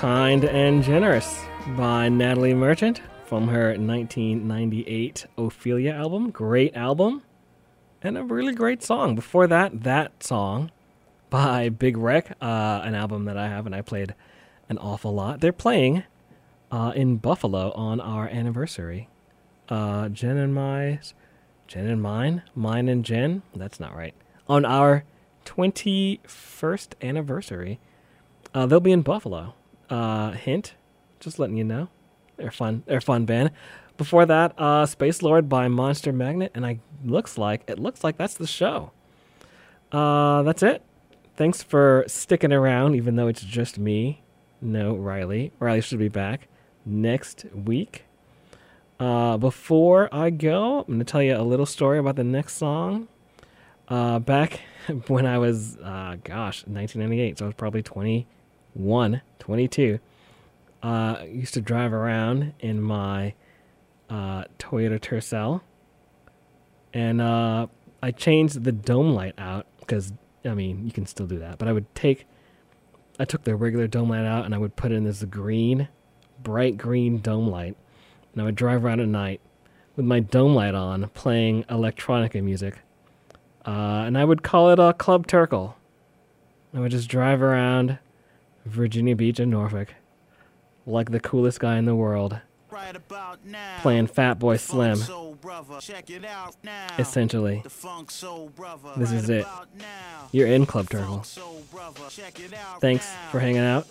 Kind and Generous by Natalie Merchant from her 1998 Ophelia album. Great album and a really great song. Before that, That Song by Big Wreck, an album that I have and I played an awful lot. They're playing in Buffalo on our anniversary. Jen and mine, mine and Jen, that's not right. On our 21st anniversary, they'll be in Buffalo. Hint, just letting you know. They're fun. They're a fun band. Before that, Space Lord by Monster Magnet, and it looks like that's the show. That's it. Thanks for sticking around, even though it's just me. No, Riley. Riley should be back next week. Before I go, I'm going to tell you a little story about the next song. Back when I was, 1998, so I was probably 21, 22. I used to drive around in my Toyota Tercel, and I changed the dome light out because, you can still do that, but I took the regular dome light out and I would put in this bright green dome light, and I would drive around at night with my dome light on, playing electronica music, and I would call it Club Turkle. I would just drive around Virginia Beach and Norfolk like the coolest guy in the world, playing Fatboy Slim. Essentially, this is it. You're in Club Turkle. Thanks for hanging out.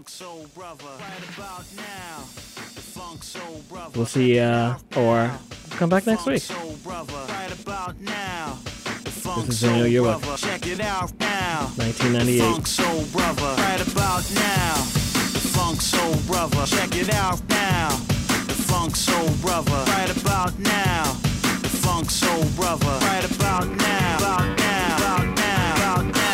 We'll see ya, or come back next week. This is Daniel Yearwood, 1998. Funk Soul Brother, right about now. The Funk Soul Brother, check it out now. The Funk Soul Brother, right about now. The Funk Soul Brother, right about now. About now, about now, about now.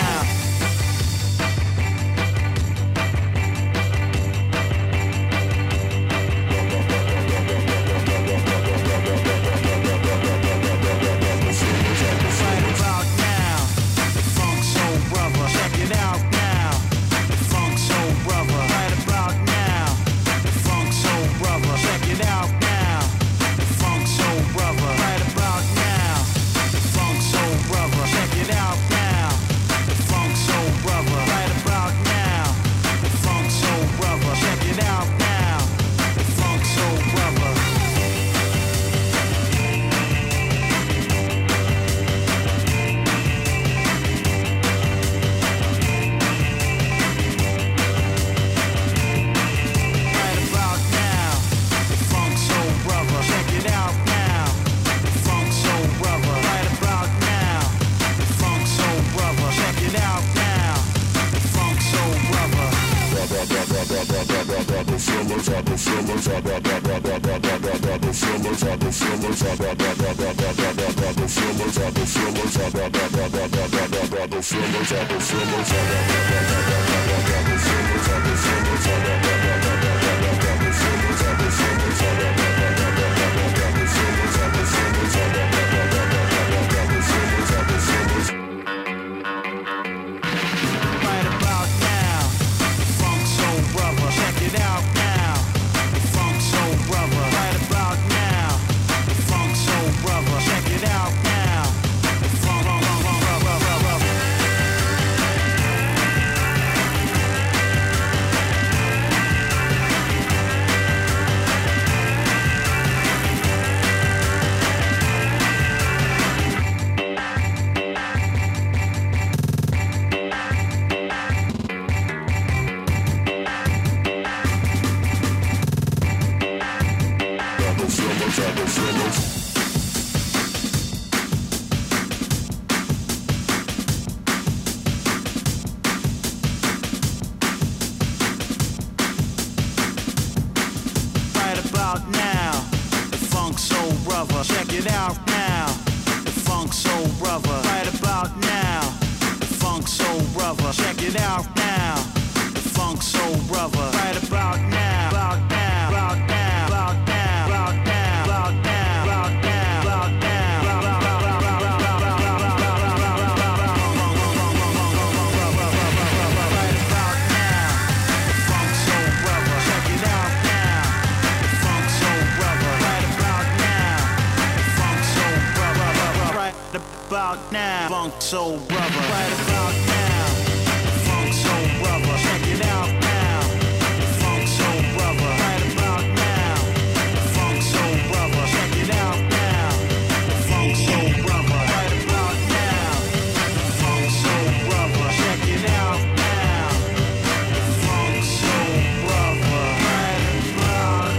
about now, funk soul brother. Right about now, funk soul brother. Check it out now, funk soul brother. Right about now, funk soul brother. Check it out now, funk soul brother. Right about now, funk soul brother. Check it out now, funk soul brother. Right about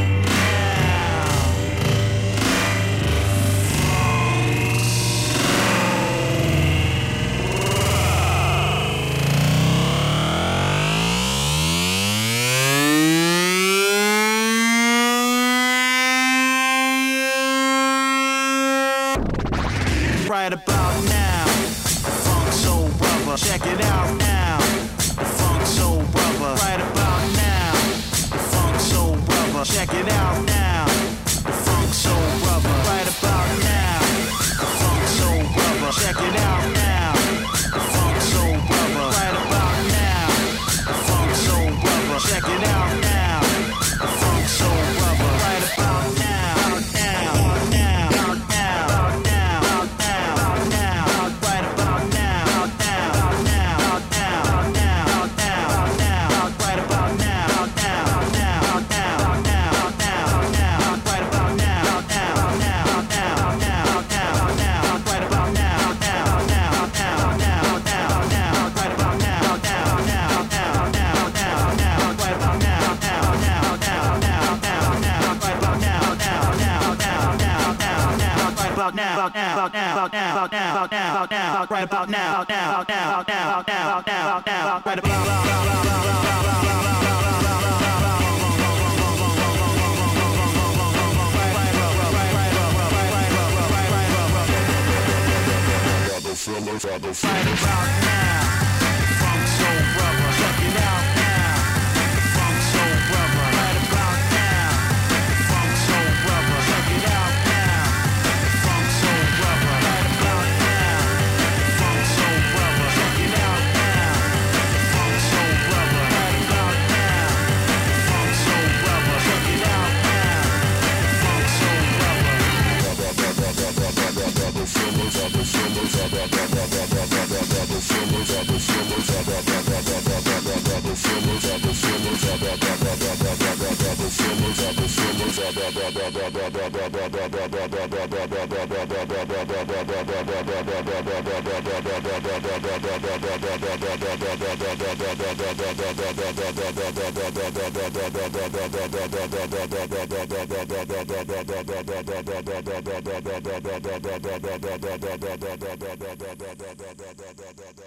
right about now, funk soul brother. Check it out now, funk soul brother. Right about now, funk soul brother. Check it out now, funk soul brother. Right about now, funk soul brother. Check it out now, funk soul brother. Right about now, funk soul brother. Check it out now, funk soul brother. Right about now, now, now, now, now, now, now, right about now, now, now, now, now, now, now, right about now, now, now, now, now, now, now, right about now, now, now, now, now, now, now, right about now, now, now, now, now, now, now, right about now, now, now, now, now, now, now, right about now, now, now, now, now, now, right about now, now, now, now, now, now, right about now, now, now, now, now, now, right about now, now, now, now, now, now, right about right about now, funk soul brother. Check it out now, funk soul brother. Right about now, funk soul brother. Check it out now, funk soul brother. Right about now, funk soul brother. Check it out now, funk soul brother. Right about now, funk soul brother. Check it out now, funk soul brother. Da